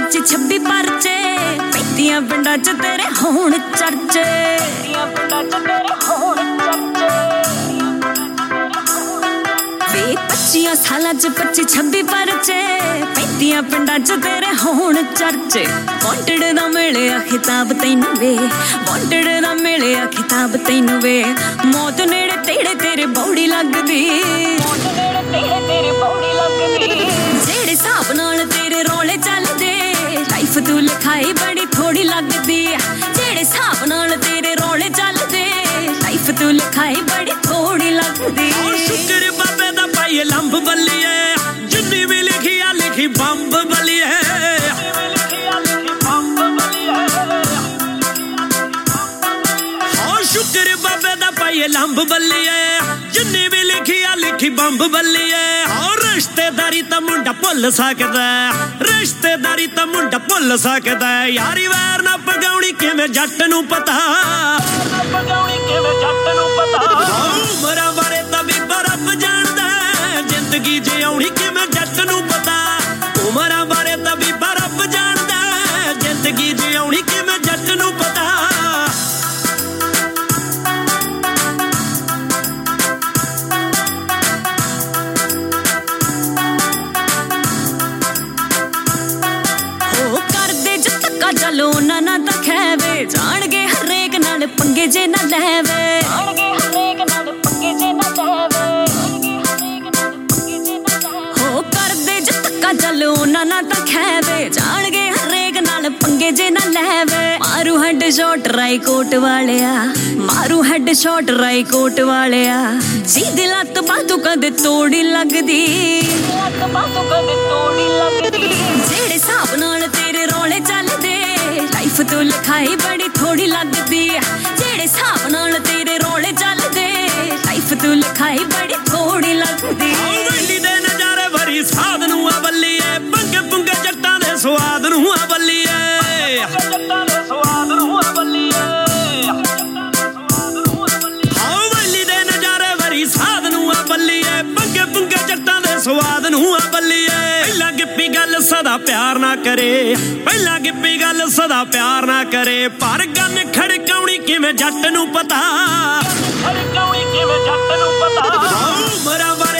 25 26 परचे पैंतियां पिंडां च तेरे होण चर्चे पिंडां च तेरे होण चर्चे वे 25 सालां च 25 26 परचे पैंतियां पिंडां च तेरे होण चर्चे वांटेड दा मिलिया खिताब तैनू वे वांटेड दा मिलिया खिताब तैनू वे मौत नेड़े तेड़े तेरे बौड़ी लगदी मौत नेड़े तेड़े तेरे बौड़ी लगदी जेड़े हिसाब नाल तेरे रोले चलदे लाइफ तू लिखाई बड़ी थोड़ी लगदी जेड़े हिसाब नाल तेरे रोले चलदे लाइफ तू लिखाई बड़ी थोड़ी लगदी शुक्र बाबे दा पाई लंब बल्लिए जिन्नी भी लिखी आ लिखी बंब बल्लिए शुक्र बाबे दा पाई लंब बल्लिए जिन्नी भी लिखी आ लिखी बंब बल्लिए और रिश्तेदारी ता मुंडा भुल सकदा रिश्तेदारी ता मुंडा भुल सकदा यारी वैर ना पगाउणी किवें जट नूं पता पगाउणी किवें जट नूं पता उमरां बारे तां भी रब जाणदा जिंदगी जिउणी किवें जट नूं पता उमरां बारे तां भी रब जाणदा जिंदगी जिउणी किवें जट नूं पता चलो ना ना तो खैवे जान गए हरेक नाल पंगे जे ना लैवे जान गए हरेक नाल पंगे जे ना लैवे हो कर दे जतका चलो ना ना तो खैवे जान गए हरेक नाल पंगे जे ना लैवे मारू हेड शॉट राई कोट वालिया मारू हेड शॉट राई कोट वालिया जी दिल तो बातों कदे तोड़ी लगदी लत बातों कदे तोड़ी लगदी जेड़े हिसाब नाल तेरे रोले चलदे लाइफ तू लिखाई बड़ी थोड़ी लगदी जेड़े हिसाब नाल तेरे रोले चलदे लाइफ तू लिखाई बड़ी थोड़ी लगदी वैली दे नजारे भरी साध नूं आ बल्लीए पंगे पुंगे जट्टां दे स्वाद नूं आ बल्लीए जट्टां दे स्वाद नूं आ बल्लीए हां वैली दे नजारे भरी साध नूं आ बल्लीए पंगे पुंगे जट्टां दे स्वाद नूं आ बल्लीए पहला गिप्पी गल सदा प्यार ना करे पहला गिप्पी गल सदा प्यार ना करे पर गन खड़काउणी किवें जट नूं पता खड़काउणी किवें जट नूं पता उमरां